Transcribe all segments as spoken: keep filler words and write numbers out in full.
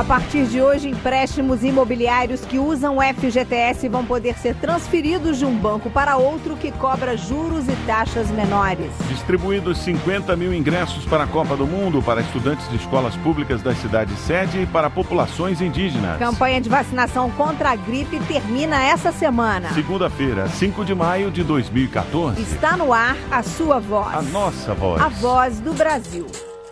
A partir de hoje, empréstimos imobiliários que usam o F G T S vão poder ser transferidos de um banco para outro que cobra juros e taxas menores. Distribuídos cinquenta mil ingressos para a Copa do Mundo para estudantes de escolas públicas das cidades sede e para populações indígenas. Campanha de vacinação contra a gripe termina essa semana. Segunda-feira, cinco de maio de dois mil e quatorze. Está no ar a sua voz. A nossa voz. A voz do Brasil.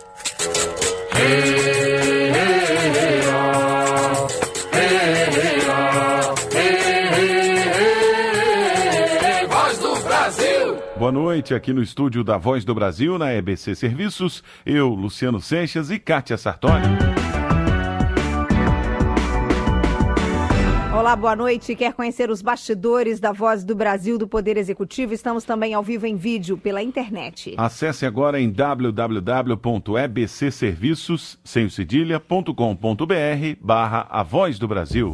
Hey, hey, hey, oh. Hey, hey, oh. Hey, hey, hey, Voz do Brasil. Boa noite, aqui no estúdio da Voz do Brasil, na E B C Serviços, eu, Luciano Seixas e Kátia Sartori. Olá, boa noite. Quer conhecer os bastidores da Voz do Brasil do Poder Executivo? Estamos também ao vivo em vídeo pela internet. Acesse agora em w w w ponto e b c serviços sem cedilha ponto com ponto b r barra A Voz do Brasil.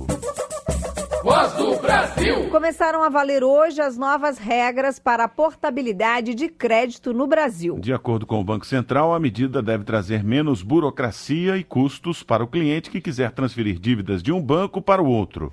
Voz do Brasil. Começaram a valer hoje as novas regras para a portabilidade de crédito no Brasil. De acordo com o Banco Central, a medida deve trazer menos burocracia e custos para o cliente que quiser transferir dívidas de um banco para o outro.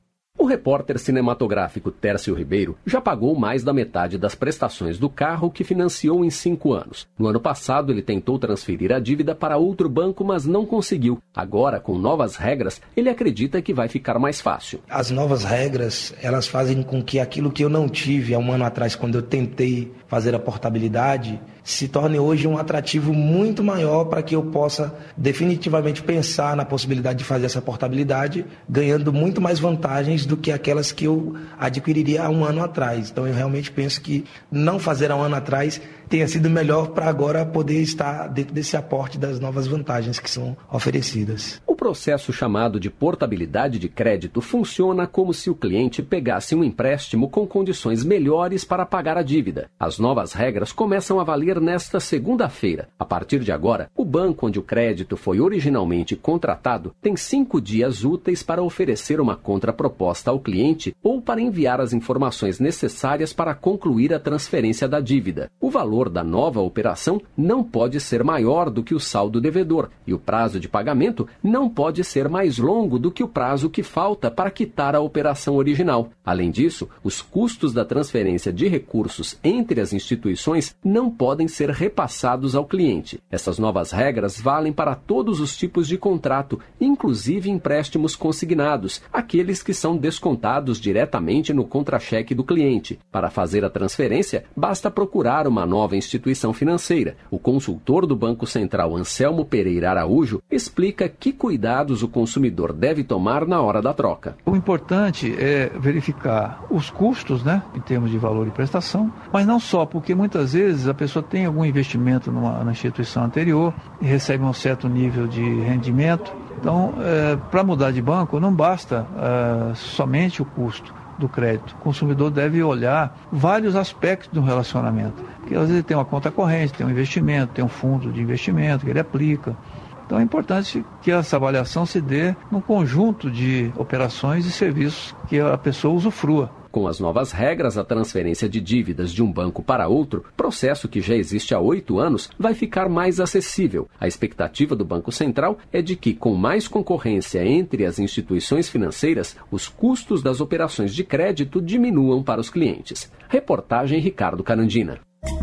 O repórter cinematográfico Tércio Ribeiro já pagou mais da metade das prestações do carro que financiou em cinco anos. No ano passado, ele tentou transferir a dívida para outro banco, mas não conseguiu. Agora, com novas regras, ele acredita que vai ficar mais fácil. As novas regras, elas fazem com que aquilo que eu não tive há um ano atrás, quando eu tentei fazer a portabilidade, se torne hoje um atrativo muito maior para que eu possa definitivamente pensar na possibilidade de fazer essa portabilidade, ganhando muito mais vantagens do que aquelas que eu adquiriria há um ano atrás. Então eu realmente penso que não fazer há um ano atrás tenha sido melhor para agora poder estar dentro desse aporte das novas vantagens que são oferecidas. O processo chamado de portabilidade de crédito funciona como se o cliente pegasse um empréstimo com condições melhores para pagar a dívida. As novas regras começam a valer nesta segunda-feira. A partir de agora, o banco onde o crédito foi originalmente contratado tem cinco dias úteis para oferecer uma contraproposta ao cliente ou para enviar as informações necessárias para concluir a transferência da dívida. O valor da nova operação não pode ser maior do que o saldo devedor e o prazo de pagamento não pode ser mais longo do que o prazo que falta para quitar a operação original. Além disso, os custos da transferência de recursos entre as instituições não podem ser repassados ao cliente. Essas novas regras valem para todos os tipos de contrato, inclusive empréstimos consignados, aqueles que são descontados diretamente no contra-cheque do cliente. Para fazer a transferência, basta procurar uma nova instituição financeira. O consultor do Banco Central, Anselmo Pereira Araújo, explica que cuidados o consumidor deve tomar na hora da troca. O importante é verificar os custos, né, em termos de valor e prestação, mas não só, porque muitas vezes a pessoa tem algum investimento numa, na instituição anterior e recebe um certo nível de rendimento. Então, é, para mudar de banco, não basta é, somente o custo do crédito. O consumidor deve olhar vários aspectos do relacionamento. Porque às vezes ele tem uma conta corrente, tem um investimento, tem um fundo de investimento que ele aplica. Então é importante que essa avaliação se dê num conjunto de operações e serviços que a pessoa usufrua. Com as novas regras, a transferência de dívidas de um banco para outro, processo que já existe há oito anos, vai ficar mais acessível. A expectativa do Banco Central é de que, com mais concorrência entre as instituições financeiras, os custos das operações de crédito diminuam para os clientes. Reportagem Ricardo Carandina.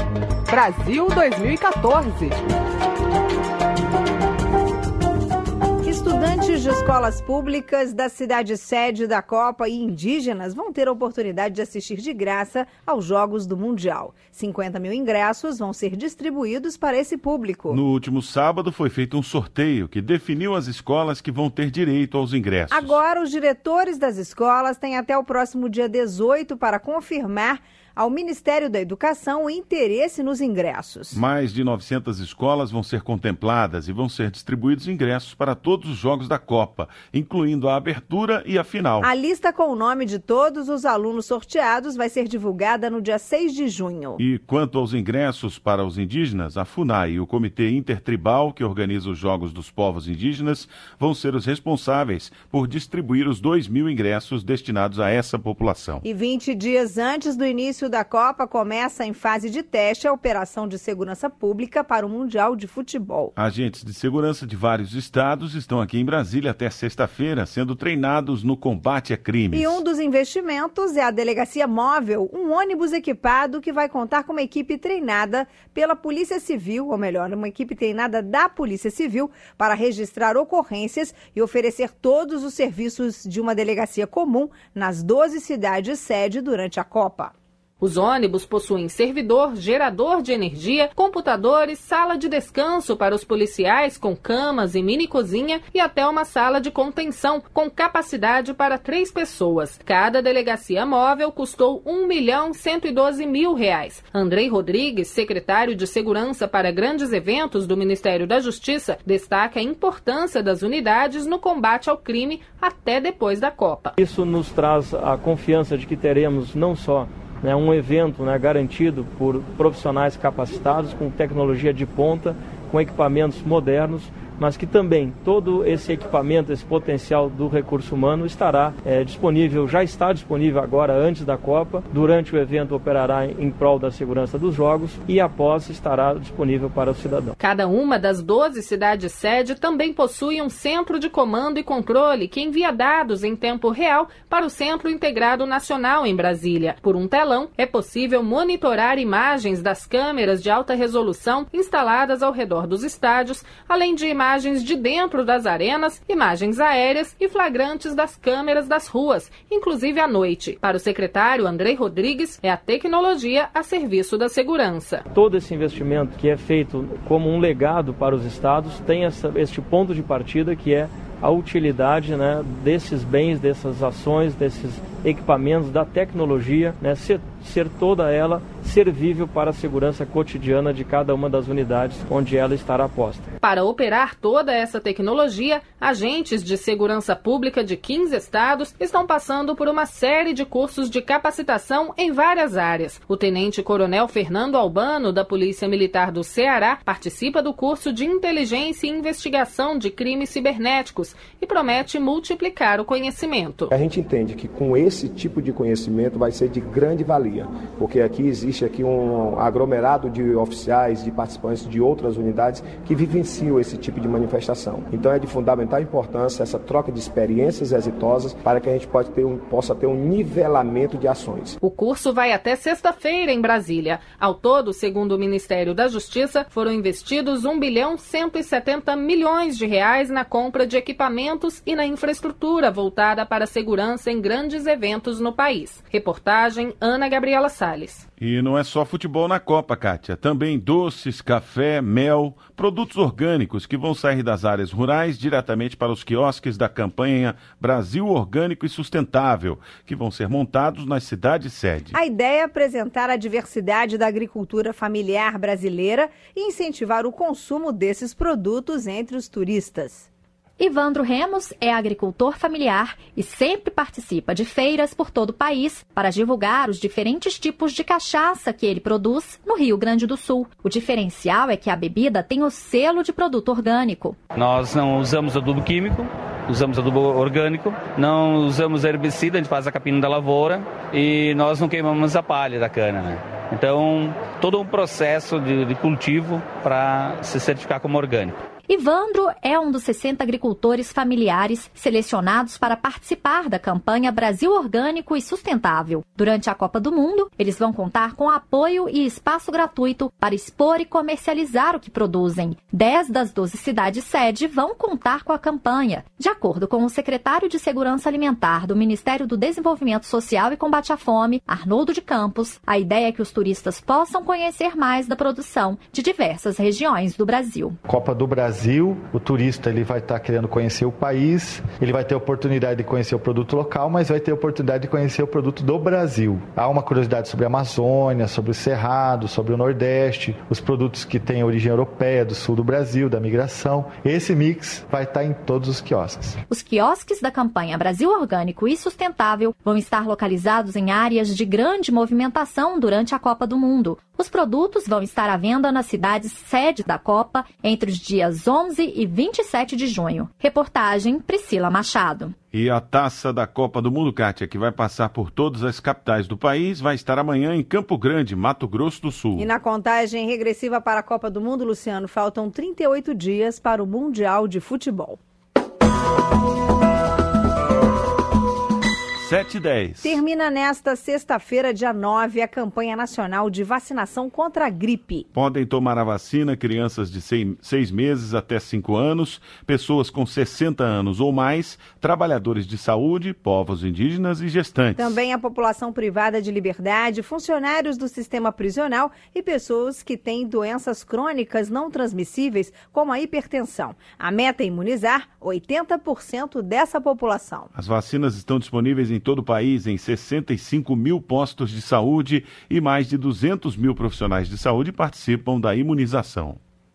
Brasil dois mil e quatorze. Estudantes de escolas públicas da cidade sede da Copa e indígenas vão ter a oportunidade de assistir de graça aos Jogos do Mundial. cinquenta mil ingressos vão ser distribuídos para esse público. No último sábado foi feito um sorteio que definiu as escolas que vão ter direito aos ingressos. Agora, os diretores das escolas têm até o próximo dia dezoito para confirmar ao Ministério da Educação o interesse nos ingressos. Mais de novecentas escolas vão ser contempladas e vão ser distribuídos ingressos para todos os jogos da Copa, incluindo a abertura e a final. A lista com o nome de todos os alunos sorteados vai ser divulgada no dia seis de junho. E quanto aos ingressos para os indígenas, a FUNAI e o Comitê Intertribal, que organiza os Jogos dos Povos Indígenas, vão ser os responsáveis por distribuir os dois mil ingressos destinados a essa população. E vinte dias antes do início sítio da Copa começa em fase de teste a operação de segurança pública para o Mundial de Futebol. Agentes de segurança de vários estados estão aqui em Brasília até sexta-feira, sendo treinados no combate a crimes. E um dos investimentos é a Delegacia Móvel, um ônibus equipado que vai contar com uma equipe treinada pela Polícia Civil, ou melhor, uma equipe treinada da Polícia Civil para registrar ocorrências e oferecer todos os serviços de uma delegacia comum nas doze cidades sede durante a Copa. Os ônibus possuem servidor, gerador de energia, computadores, sala de descanso para os policiais com camas e mini cozinha e até uma sala de contenção com capacidade para três pessoas. Cada delegacia móvel custou um milhão cento e doze mil reais. Andrei Rodrigues, secretário de Segurança para Grandes Eventos do Ministério da Justiça, destaca a importância das unidades no combate ao crime até depois da Copa. Isso nos traz a confiança de que teremos não só Né, um evento né, garantido por profissionais capacitados, com tecnologia de ponta, com equipamentos modernos, mas que também todo esse equipamento, esse potencial do recurso humano estará é, disponível, já está disponível agora antes da Copa, durante o evento operará em, em prol da segurança dos jogos e após estará disponível para o cidadão. Cada uma das doze cidades sede também possui um centro de comando e controle que envia dados em tempo real para o Centro Integrado Nacional em Brasília. Por um telão, é possível monitorar imagens das câmeras de alta resolução instaladas ao redor dos estádios, além de imagens imagens de dentro das arenas, imagens aéreas e flagrantes das câmeras das ruas, inclusive à noite. Para o secretário Andrei Rodrigues, é a tecnologia a serviço da segurança. Todo esse investimento que é feito como um legado para os estados tem essa, este ponto de partida que é a utilidade né, desses bens, dessas ações, desses equipamentos, da tecnologia, né, ser, ser toda ela servível para a segurança cotidiana de cada uma das unidades onde ela estará posta. Para operar toda essa tecnologia, agentes de segurança pública de quinze estados estão passando por uma série de cursos de capacitação em várias áreas. O tenente-coronel Fernando Albano, da Polícia Militar do Ceará, participa do curso de Inteligência e Investigação de Crimes Cibernéticos e promete multiplicar o conhecimento. A gente entende que com esse tipo de conhecimento vai ser de grande valia, porque aqui existe aqui um aglomerado de oficiais, de participantes de outras unidades que vivenciam esse tipo de manifestação. Então é de fundamental importância essa troca de experiências exitosas para que a gente pode ter um, possa ter um nivelamento de ações. O curso vai até sexta-feira em Brasília. Ao todo, segundo o Ministério da Justiça, foram investidos um bilhão cento e setenta milhões de reais na compra de equipamentos e na infraestrutura voltada para a segurança em grandes eventos no país. Reportagem Ana Gabriela Salles. E não é só futebol na Copa, Kátia. Também doces, café, mel, produtos orgânicos que vão sair das áreas rurais diretamente para os quiosques da campanha Brasil Orgânico e Sustentável, que vão ser montados nas cidades sede. A ideia é apresentar a diversidade da agricultura familiar brasileira e incentivar o consumo desses produtos entre os turistas. Ivandro Remos é agricultor familiar e sempre participa de feiras por todo o país para divulgar os diferentes tipos de cachaça que ele produz no Rio Grande do Sul. O diferencial é que a bebida tem o selo de produto orgânico. Nós não usamos adubo químico, usamos adubo orgânico, não usamos herbicida, a gente faz a capina da lavoura e nós não queimamos a palha da cana, né? Então, todo um processo de, de cultivo para se certificar como orgânico. Ivandro é um dos sessenta agricultores familiares selecionados para participar da campanha Brasil Orgânico e Sustentável. Durante a Copa do Mundo, eles vão contar com apoio e espaço gratuito para expor e comercializar o que produzem. Dez das doze cidades sede vão contar com a campanha. De acordo com o secretário de Segurança Alimentar do Ministério do Desenvolvimento Social e Combate à Fome, Arnoldo de Campos, a ideia é que os turistas possam conhecer mais da produção de diversas regiões do Brasil. Copa do Brasil. O turista ele vai estar querendo conhecer o país, ele vai ter a oportunidade de conhecer o produto local, mas vai ter a oportunidade de conhecer o produto do Brasil. Há uma curiosidade sobre a Amazônia, sobre o Cerrado, sobre o Nordeste, os produtos que têm origem europeia, do sul do Brasil, da migração. Esse mix vai estar em todos os quiosques. Os quiosques da campanha Brasil Orgânico e Sustentável vão estar localizados em áreas de grande movimentação durante a Copa do Mundo. Os produtos vão estar à venda nas cidades sede da Copa entre os dias onze e vinte e sete de junho. Reportagem Priscila Machado. E a Taça da Copa do Mundo, Kátia, que vai passar por todas as capitais do país, vai estar amanhã em Campo Grande, Mato Grosso do Sul. E na contagem regressiva para a Copa do Mundo, Luciano, faltam trinta e oito dias para o Mundial de Futebol. sete e dez. Termina nesta sexta-feira, dia nove, a campanha nacional de vacinação contra a gripe. Podem tomar a vacina crianças de seis, seis meses até cinco anos, pessoas com sessenta anos ou mais, trabalhadores de saúde, povos indígenas e gestantes. Também a população privada de liberdade, funcionários do sistema prisional e pessoas que têm doenças crônicas não transmissíveis, como a hipertensão. A meta é imunizar oitenta por cento dessa população. As vacinas estão disponíveis em em todo o país, em sessenta e cinco mil postos de saúde, e mais de duzentos mil profissionais de saúde participam da imunização.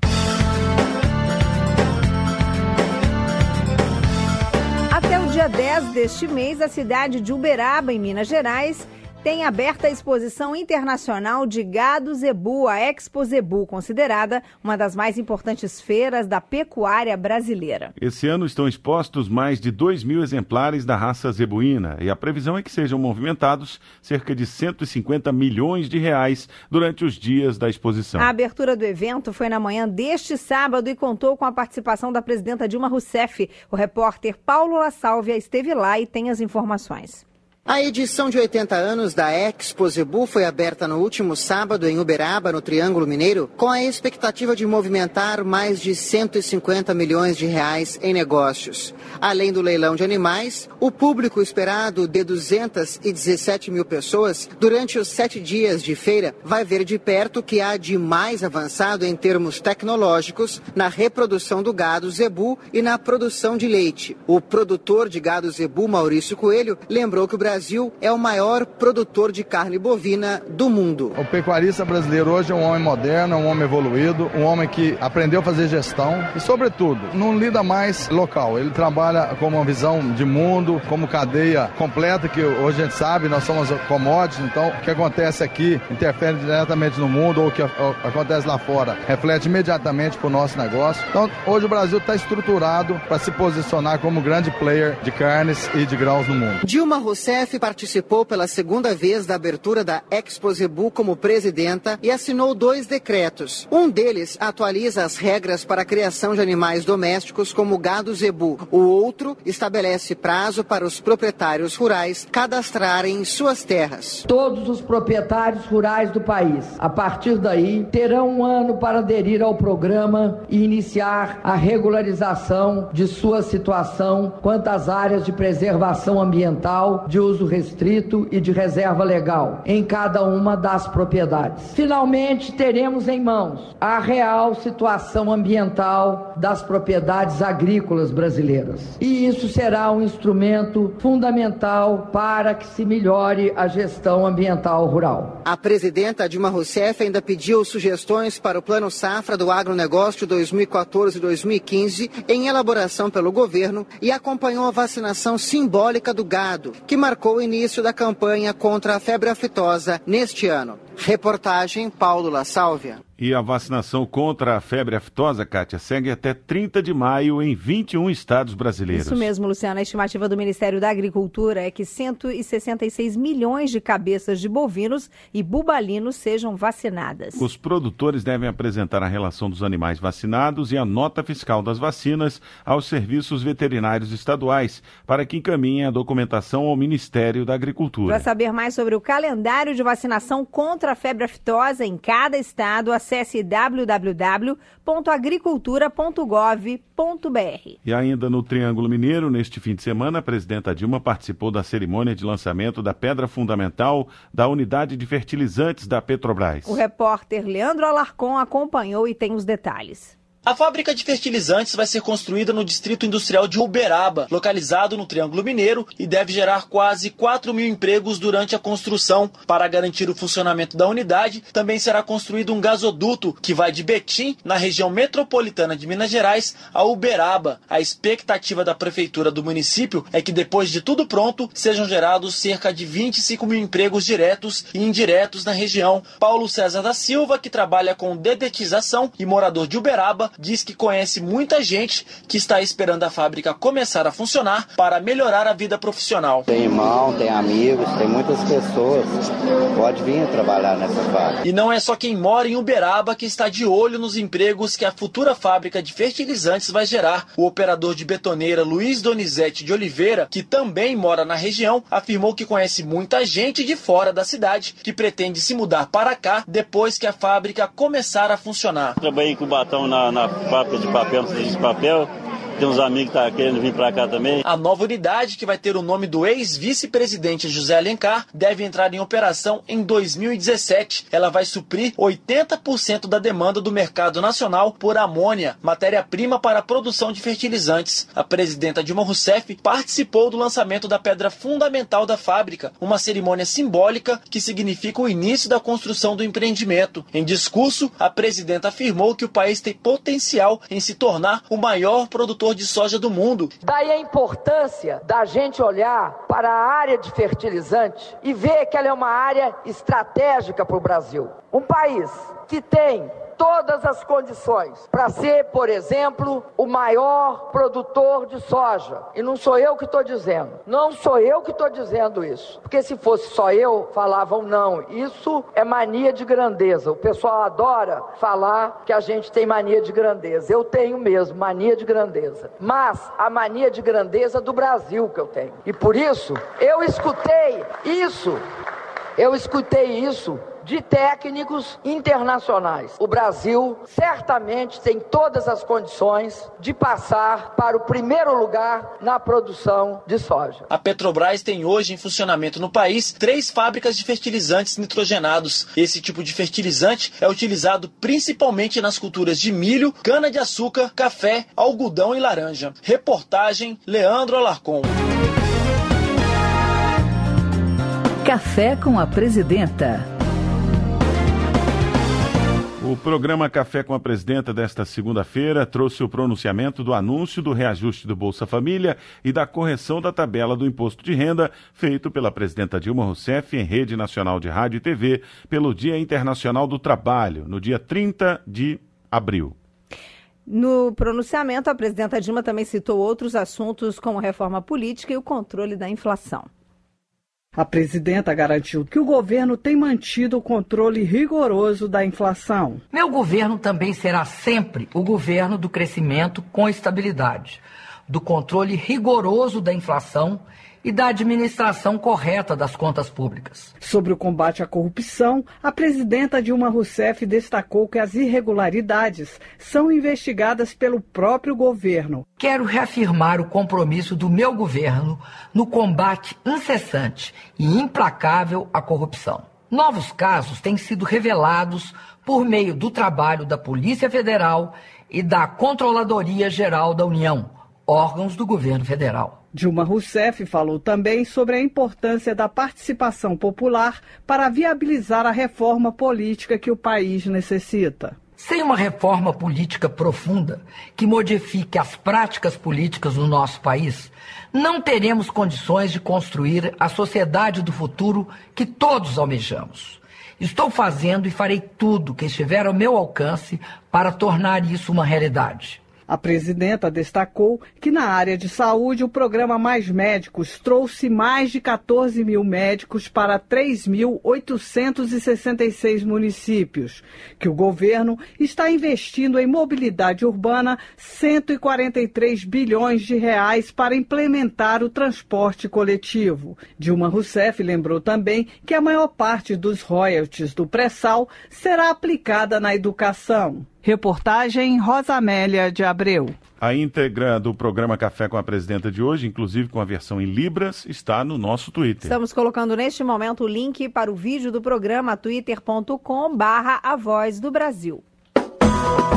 Até o dia dez deste mês, a cidade de Uberaba, em Minas Gerais, tem aberta a exposição internacional de gado zebu, a Expo Zebu, considerada uma das mais importantes feiras da pecuária brasileira. Esse ano estão expostos mais de dois mil exemplares da raça zebuína e a previsão é que sejam movimentados cerca de cento e cinquenta milhões de reais durante os dias da exposição. A abertura do evento foi na manhã deste sábado e contou com a participação da presidenta Dilma Rousseff. O repórter Paulo La Sálvia esteve lá e tem as informações. A edição de oitenta anos da Expo Zebu foi aberta no último sábado em Uberaba, no Triângulo Mineiro, com a expectativa de movimentar mais de cento e cinquenta milhões de reais em negócios. Além do leilão de animais, o público esperado de duzentas e dezessete mil pessoas durante os sete dias de feira vai ver de perto o que há de mais avançado em termos tecnológicos na reprodução do gado zebu e na produção de leite. O produtor de gado zebu, Maurício Coelho, lembrou que o Brasil O Brasil é o maior produtor de carne bovina do mundo. O pecuarista brasileiro hoje é um homem moderno, um homem evoluído, um homem que aprendeu a fazer gestão e, sobretudo, não lida mais local. Ele trabalha com uma visão de mundo, como cadeia completa, que hoje a gente sabe, nós somos commodities, então o que acontece aqui interfere diretamente no mundo ou o que acontece lá fora reflete imediatamente para o nosso negócio. Então, hoje o Brasil está estruturado para se posicionar como grande player de carnes e de grãos no mundo. Dilma Rousseff participou pela segunda vez da abertura da Expo Zebu como presidenta e assinou dois decretos. Um deles atualiza as regras para a criação de animais domésticos como gado zebu. O outro estabelece prazo para os proprietários rurais cadastrarem suas terras. Todos os proprietários rurais do país, a partir daí, terão um ano para aderir ao programa e iniciar a regularização de sua situação quanto às áreas de preservação ambiental, de uso restrito e de reserva legal em cada uma das propriedades. Finalmente, teremos em mãos a real situação ambiental das propriedades agrícolas brasileiras. E isso será um instrumento fundamental para que se melhore a gestão ambiental rural. A presidenta Dilma Rousseff ainda pediu sugestões para o Plano Safra do Agronegócio dois mil e quatorze a dois mil e quinze, em elaboração pelo governo, e acompanhou a vacinação simbólica do gado, que marcou o início da campanha contra a febre aftosa neste ano. Reportagem Paulo La Sálvia. E a vacinação contra a febre aftosa, Kátia, segue até trinta de maio em vinte e um estados brasileiros. Isso mesmo, Luciana. A estimativa do Ministério da Agricultura é que cento e sessenta e seis milhões de cabeças de bovinos e bubalinos sejam vacinadas. Os produtores devem apresentar a relação dos animais vacinados e a nota fiscal das vacinas aos serviços veterinários estaduais, para que encaminhem a documentação ao Ministério da Agricultura. Para saber mais sobre o calendário de vacinação contra a febre aftosa em cada estado, acesse w w w ponto agricultura ponto gov ponto b r. E ainda no Triângulo Mineiro, neste fim de semana, a presidenta Dilma participou da cerimônia de lançamento da pedra fundamental da unidade de fertilizantes da Petrobras. O repórter Leandro Alarcon acompanhou e tem os detalhes. A fábrica de fertilizantes vai ser construída no Distrito Industrial de Uberaba, localizado no Triângulo Mineiro, e deve gerar quase quatro mil empregos durante a construção. Para garantir o funcionamento da unidade, também será construído um gasoduto que vai de Betim, na região metropolitana de Minas Gerais, a Uberaba. A expectativa da prefeitura do município é que, depois de tudo pronto, sejam gerados cerca de vinte e cinco mil empregos diretos e indiretos na região. Paulo César da Silva, que trabalha com dedetização e morador de Uberaba, diz que conhece muita gente que está esperando a fábrica começar a funcionar para melhorar a vida profissional. Tem irmão, tem amigos, tem muitas pessoas. Pode vir trabalhar nessa fábrica. E não é só quem mora em Uberaba que está de olho nos empregos que a futura fábrica de fertilizantes vai gerar. O operador de betoneira Luiz Donizete de Oliveira, que também mora na região, afirmou que conhece muita gente de fora da cidade que pretende se mudar para cá depois que a fábrica começar a funcionar. Trabalhei com o Batão na, na fábrica de papel, de papel. Tem uns amigos que estão tá querendo vir para cá também. A nova unidade, que vai ter o nome do ex-vice-presidente José Alencar, deve entrar em operação em dois mil e dezessete. Ela vai suprir oitenta por cento da demanda do mercado nacional por amônia, matéria-prima para a produção de fertilizantes. A presidenta Dilma Rousseff participou do lançamento da pedra fundamental da fábrica, uma cerimônia simbólica que significa o início da construção do empreendimento. Em discurso, a presidenta afirmou que o país tem potencial em se tornar o maior produtor de soja do mundo. Daí a importância da gente olhar para a área de fertilizante e ver que ela é uma área estratégica para o Brasil. Um país que tem todas as condições para ser, por exemplo, o maior produtor de soja. E não sou eu que estou dizendo. Não sou eu que estou dizendo isso. Porque se fosse só eu, falavam não. Isso é mania de grandeza. O pessoal adora falar que a gente tem mania de grandeza. Eu tenho mesmo mania de grandeza. Mas a mania de grandeza do Brasil que eu tenho. E por isso, eu escutei isso. Eu escutei isso de técnicos internacionais. O Brasil certamente tem todas as condições de passar para o primeiro lugar na produção de soja. A Petrobras tem hoje em funcionamento no país três fábricas de fertilizantes nitrogenados. Esse tipo de fertilizante é utilizado principalmente nas culturas de milho, cana-de-açúcar, café, algodão e laranja. Reportagem Leandro Alarcon. Café com a Presidenta. O programa Café com a Presidenta desta segunda-feira trouxe o pronunciamento do anúncio do reajuste do Bolsa Família e da correção da tabela do imposto de renda feito pela presidenta Dilma Rousseff em rede nacional de rádio e T V pelo Dia Internacional do Trabalho, no dia trinta de abril. No pronunciamento, a presidenta Dilma também citou outros assuntos como reforma política e o controle da inflação. A presidenta garantiu que o governo tem mantido o controle rigoroso da inflação. Meu governo também será sempre o governo do crescimento com estabilidade, do controle rigoroso da inflação e da administração correta das contas públicas. Sobre o combate à corrupção, a presidenta Dilma Rousseff destacou que as irregularidades são investigadas pelo próprio governo. Quero reafirmar o compromisso do meu governo no combate incessante e implacável à corrupção. Novos casos têm sido revelados por meio do trabalho da Polícia Federal e da Controladoria Geral da União, órgãos do governo federal. Dilma Rousseff falou também sobre a importância da participação popular para viabilizar a reforma política que o país necessita. Sem uma reforma política profunda que modifique as práticas políticas no nosso país, não teremos condições de construir a sociedade do futuro que todos almejamos. Estou fazendo e farei tudo que estiver ao meu alcance para tornar isso uma realidade. A presidenta destacou que na área de saúde o programa Mais Médicos trouxe mais de quatorze mil médicos para três mil oitocentos e sessenta e seis municípios, que o governo está investindo em mobilidade urbana cento e quarenta e três bilhões de reais para implementar o transporte coletivo. Dilma Rousseff lembrou também que a maior parte dos royalties do pré-sal será aplicada na educação. Reportagem Rosa Amélia de Abreu. A íntegra do programa Café com a Presidenta de hoje, inclusive com a versão em Libras, está no nosso Twitter. Estamos colocando neste momento o link para o vídeo do programa twitter ponto com barra A Voz do Brasil.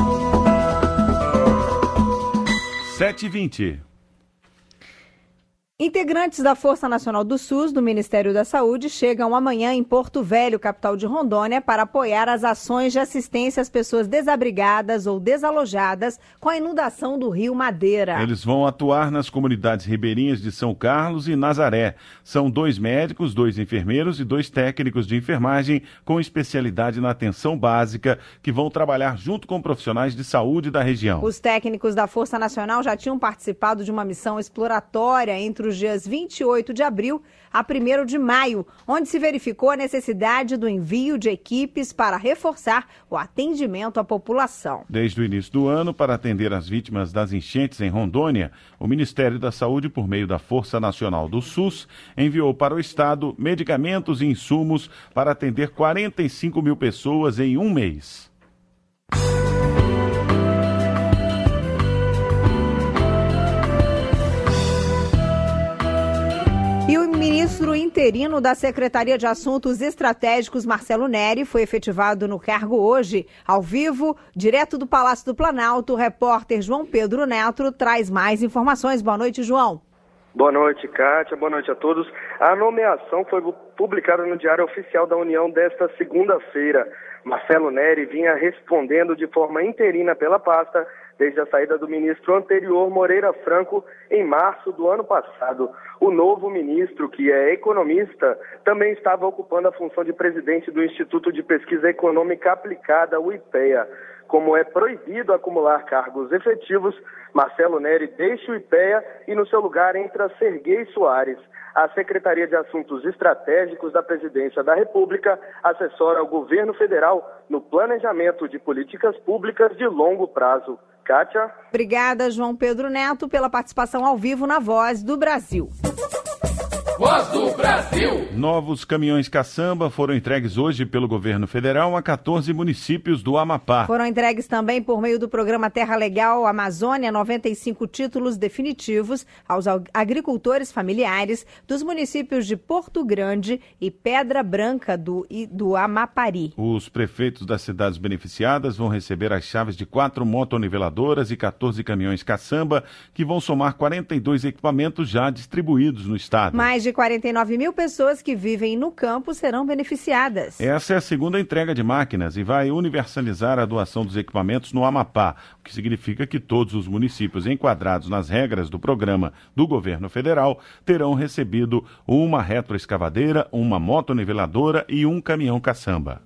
sete e vinte. Integrantes da Força Nacional do SUS, do Ministério da Saúde, chegam amanhã em Porto Velho, capital de Rondônia, para apoiar as ações de assistência às pessoas desabrigadas ou desalojadas com a inundação do Rio Madeira. Eles vão atuar nas comunidades ribeirinhas de São Carlos e Nazaré. São dois médicos, dois enfermeiros e dois técnicos de enfermagem com especialidade na atenção básica que vão trabalhar junto com profissionais de saúde da região. Os técnicos da Força Nacional já tinham participado de uma missão exploratória entre os dias vinte e oito de abril a primeiro de maio, onde se verificou a necessidade do envio de equipes para reforçar o atendimento à população. Desde o início do ano, para atender as vítimas das enchentes em Rondônia, o Ministério da Saúde, por meio da Força Nacional do SUS, enviou para o estado medicamentos e insumos para atender quarenta e cinco mil pessoas em um mês. E o ministro interino da Secretaria de Assuntos Estratégicos, Marcelo Neri, foi efetivado no cargo hoje. Ao vivo, direto do Palácio do Planalto, o repórter João Pedro Neto traz mais informações. Boa noite, João. Boa noite, Kátia. Boa noite a todos. A nomeação foi publicada no Diário Oficial da União desta segunda-feira. Marcelo Neri vinha respondendo de forma interina pela pasta desde a saída do ministro anterior, Moreira Franco, em março do ano passado. O novo ministro, que é economista, também estava ocupando a função de presidente do Instituto de Pesquisa Econômica Aplicada, o IPEA. Como é proibido acumular cargos efetivos, Marcelo Neri deixa o IPEA e no seu lugar entra Serguei Soares. A Secretaria de Assuntos Estratégicos da Presidência da República assessora o governo federal no planejamento de políticas públicas de longo prazo. Kátia. Obrigada, João Pedro Neto, pela participação ao vivo na Voz do Brasil. Voz do Brasil! Novos caminhões caçamba foram entregues hoje pelo governo federal a quatorze municípios do Amapá. Foram entregues também por meio do programa Terra Legal Amazônia noventa e cinco títulos definitivos aos agricultores familiares dos municípios de Porto Grande e Pedra Branca do, do Amapari. Os prefeitos das cidades beneficiadas vão receber as chaves de quatro motoniveladoras e quatorze caminhões caçamba, que vão somar quarenta e dois equipamentos já distribuídos no estado. Mais de quarenta e nove mil pessoas que vivem no campo serão beneficiadas. Essa é a segunda entrega de máquinas e vai universalizar a doação dos equipamentos no Amapá, o que significa que todos os municípios enquadrados nas regras do programa do governo federal terão recebido uma retroescavadeira, uma motoniveladora e um caminhão caçamba.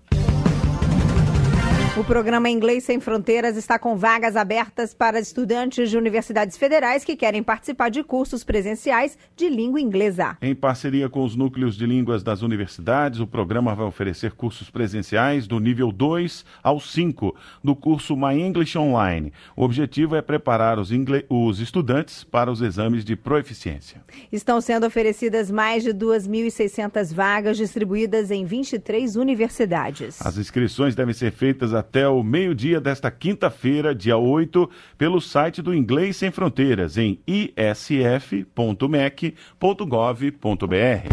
O programa Inglês Sem Fronteiras está com vagas abertas para estudantes de universidades federais que querem participar de cursos presenciais de língua inglesa. Em parceria com os núcleos de línguas das universidades, o programa vai oferecer cursos presenciais do nível dois ao cinco do curso My English Online. O objetivo é preparar os, ingle... os estudantes para os exames de proeficiência. Estão sendo oferecidas mais de duas mil e seiscentas vagas distribuídas em vinte e três universidades. As inscrições devem ser feitas até o meio-dia desta quinta-feira, dia oito, pelo site do Inglês Sem Fronteiras, em i s f ponto m e c ponto gov ponto b r.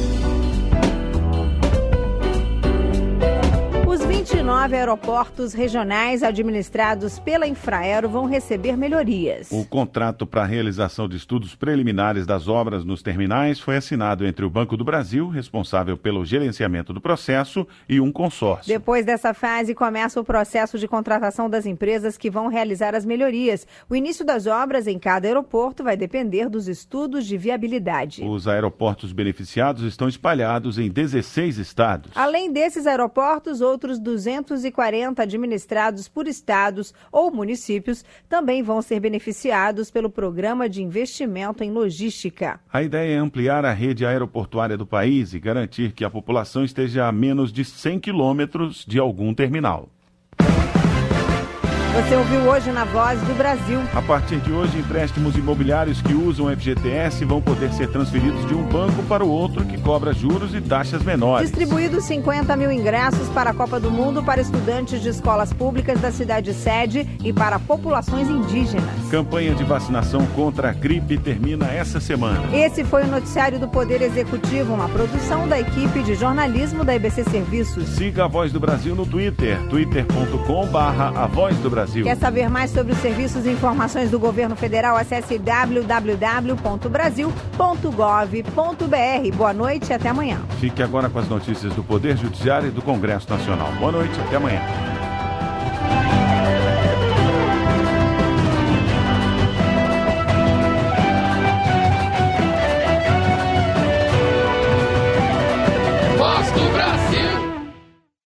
vinte e nove aeroportos regionais administrados pela Infraero vão receber melhorias. O contrato para a realização de estudos preliminares das obras nos terminais foi assinado entre o Banco do Brasil, responsável pelo gerenciamento do processo, e um consórcio. Depois dessa fase, começa o processo de contratação das empresas que vão realizar as melhorias. O início das obras em cada aeroporto vai depender dos estudos de viabilidade. Os aeroportos beneficiados estão espalhados em dezesseis estados. Além desses aeroportos, outros duzentos e quarenta administrados por estados ou municípios também vão ser beneficiados pelo Programa de Investimento em Logística. A ideia é ampliar a rede aeroportuária do país e garantir que a população esteja a menos de cem quilômetros de algum terminal. Você ouviu hoje na Voz do Brasil. A partir de hoje, empréstimos imobiliários que usam F G T S vão poder ser transferidos de um banco para o outro que cobra juros e taxas menores. Distribuídos cinquenta mil ingressos para a Copa do Mundo para estudantes de escolas públicas da cidade sede e para populações indígenas. Campanha de vacinação contra a gripe termina essa semana. Esse foi o noticiário do Poder Executivo, uma produção da equipe de jornalismo da E B C Serviços. Siga a Voz do Brasil no Twitter, twitter ponto com barra a voz do Brasil. Brasil. Quer saber mais sobre os serviços e informações do governo federal? Acesse w w w ponto brasil ponto gov ponto b r. Boa noite e até amanhã. Fique agora com as notícias do Poder Judiciário e do Congresso Nacional. Boa noite, até amanhã.